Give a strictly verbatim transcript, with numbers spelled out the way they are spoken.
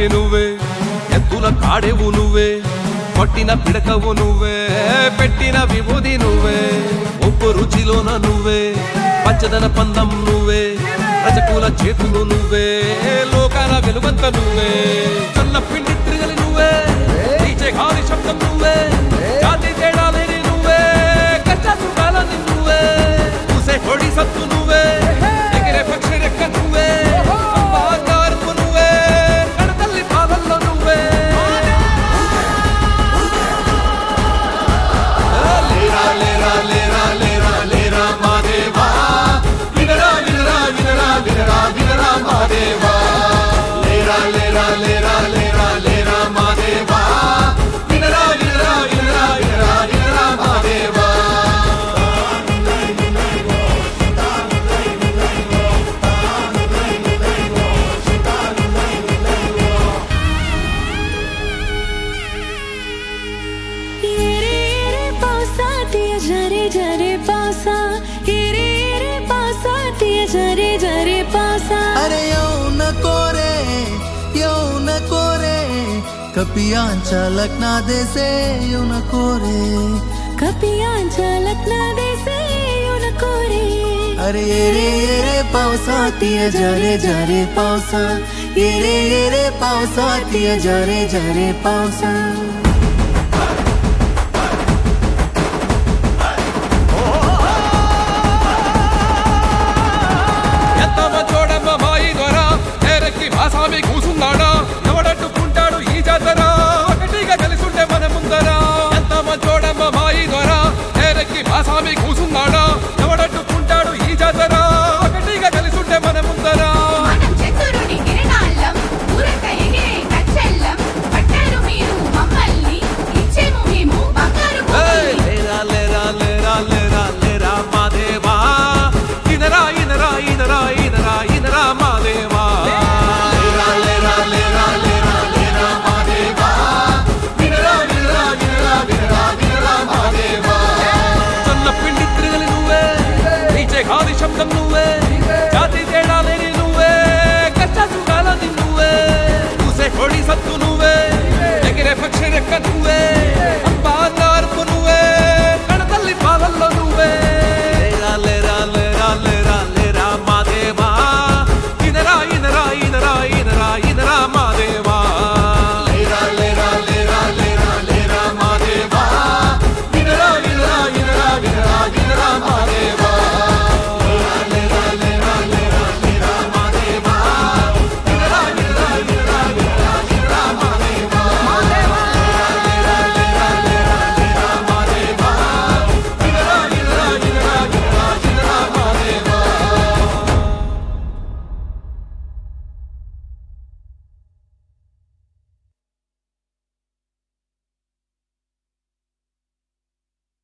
భూమి నువ్వే, ఎద్దుల కాడెవు నువ్వే, కొట్టిన పిడకవు నువ్వే, పెట్టిన విభూది నువ్వే, ఒప్పు రుచిలోన నువ్వే, పచ్చదన పందం నువ్వే, రజకుల చేతులు నువ్వే, లోకాల వెలువంత నువ్వే, చల్ల పిండి త్రిగలి నువ్వే, నీచే గాలి శబ్దం నువ్వే, జాతి తేడా లేని నువ్వే, కష్ట సుఖాలని నువ్వే, చూసే కొడి సత్తు నువ్వే, ఎగిరే పక్షి రెక్క నువ్వే, అమ్మారు నువ్వే, కడతల్లి పాలల్లో నువ్వే. లేరా లేరా లేరా లేరా లేరా మాదేవా, వినరా వినరా వినరా వినరా వినరా మాదేవా, లేరా లేరా లేరా లేరా లేరా మాదేవా, వినరా వినరా వినరా వినరా వినరా మాదేవా. जरे जरे पासा एरे एरे पासा तिया जरे जरे पासा अरे येऊ नको रे येऊ नको रे कपियांच्या लग्नादेसे येऊ नको रे कपियांच्या लग्नादेसे येऊ नको रे अरे एरे एरे पावसा तिया जरे जरे पावसा एरे एरे पावसा तिया जरे जरे पावसा భాషామి కూసున్నాడా ఎవడట్టుకుంటాడు ఈ జాతర, ఒకటిగా కలిసుంటే మన ముందరా, ఎంత మంచోడమ్మ మాయి ద్వారా, నేరెక్కి భాషామి కూసున్నాడా ఎవడట్టుకుంటాడు ఈ జాతర, ఒకటిగా కలిసుంటే మన ముందరా. లేరా లేరా లేరా లేరా లేరా మాదేవా, ఇనరా ఇనరా ఇనరా ఇనరా ఇనరా మాదేవా, గాలి శబ్దం నువ్వే, జాతి తేడా లేని నువ్వే, కష్ట సుఖాలని నువ్వే, చూసే కొడి సత్తు నువ్వే, ఎగిరే పక్షి రెక్క నువ్వే.